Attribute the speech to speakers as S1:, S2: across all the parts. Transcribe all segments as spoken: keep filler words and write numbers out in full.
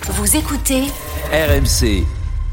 S1: Vous écoutez
S2: R M C.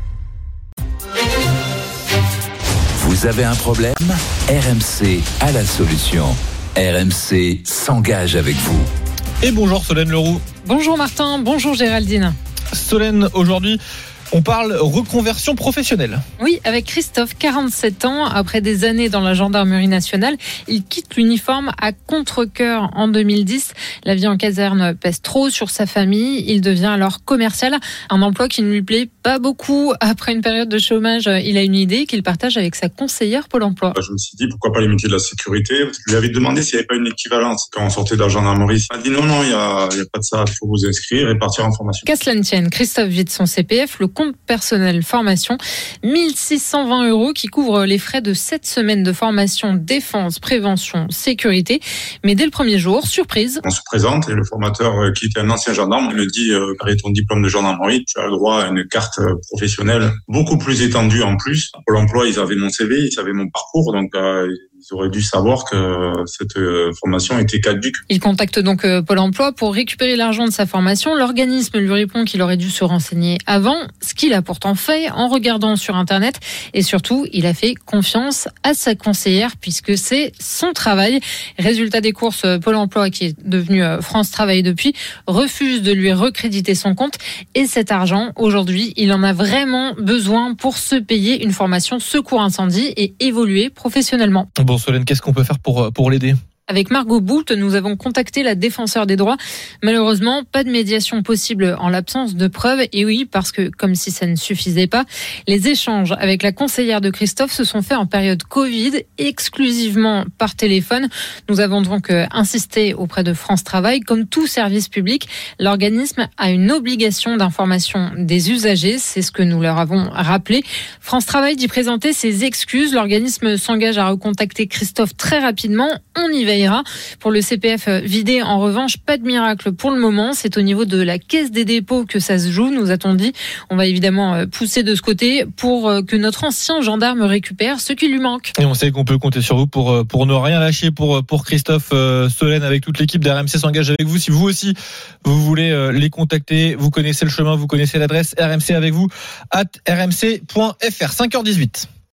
S2: Vous avez un problème ? R M C a la solution. R M C s'engage avec vous.
S3: Et bonjour Solène Leroux.
S4: Bonjour Martin, bonjour Géraldine.
S3: Solène, aujourd'hui, on parle reconversion professionnelle.
S4: Oui, avec Christophe, quarante-sept ans, après des années dans la gendarmerie nationale, il quitte l'uniforme à contre-cœur en deux mille dix. La vie en caserne pèse trop sur sa famille. Il devient alors commercial, un emploi qui ne lui plaît pas beaucoup. Après une période de chômage, il a une idée qu'il partage avec sa conseillère Pôle emploi.
S5: Je me suis dit pourquoi pas les métiers de la sécurité. Je lui avais demandé s'il n'y avait pas une équivalence quand on sortait de la gendarmerie. Il m'a dit non, non, il n'y a, il y a pas de ça. Il faut vous inscrire et partir en formation.
S4: Qu'à cela ne tienne, Christophe vide son C P F, le compte personnel formation, mille six cent vingt euros qui couvre les frais de sept semaines de formation défense, prévention, sécurité. Mais dès le premier jour, surprise.
S5: On se présente et le formateur qui était un ancien gendarme me dit euh, avec ton diplôme de gendarmerie, tu as le droit à une carte professionnelle beaucoup plus étendue en plus. Pour l'emploi, ils avaient mon C V, ils avaient mon parcours, donc euh, ils auraient dû savoir que cette formation était caduque.
S4: Il contacte donc Pôle emploi pour récupérer l'argent de sa formation. L'organisme lui répond qu'il aurait dû se renseigner avant, ce qu'il a pourtant fait en regardant sur Internet. Et surtout, il a fait confiance à sa conseillère puisque c'est son travail. Résultat des courses, Pôle emploi, qui est devenu France Travail depuis, refuse de lui recréditer son compte. Et cet argent, aujourd'hui, il en a vraiment besoin pour se payer une formation secours incendie et évoluer professionnellement.
S3: Bon Solène, qu'est-ce qu'on peut faire pour, pour l'aider ?
S4: Avec Margot Boult, nous avons contacté la défenseure des droits. Malheureusement, pas de médiation possible en l'absence de preuves. Et oui, parce que, comme si ça ne suffisait pas, les échanges avec la conseillère de Christophe se sont faits en période Covid, exclusivement par téléphone. Nous avons donc insisté auprès de France Travail. Comme tout service public, l'organisme a une obligation d'information des usagers. C'est ce que nous leur avons rappelé. France Travail dit présenter ses excuses. L'organisme s'engage à recontacter Christophe très rapidement. On y va. Pour le C P F vidé, en revanche, pas de miracle pour le moment. C'est au niveau de la caisse des dépôts que ça se joue, nous a-t-on dit. On va évidemment pousser de ce côté pour que notre ancien gendarme récupère ce qui lui manque.
S3: Et on sait qu'on peut compter sur vous pour, pour ne rien lâcher pour, pour Christophe. euh, Solène, avec toute l'équipe d'R M C s'engage avec vous. Si vous aussi, vous voulez euh, les contacter, vous connaissez le chemin, vous connaissez l'adresse. R M C avec vous, at r m c point f r. cinq heures dix-huit.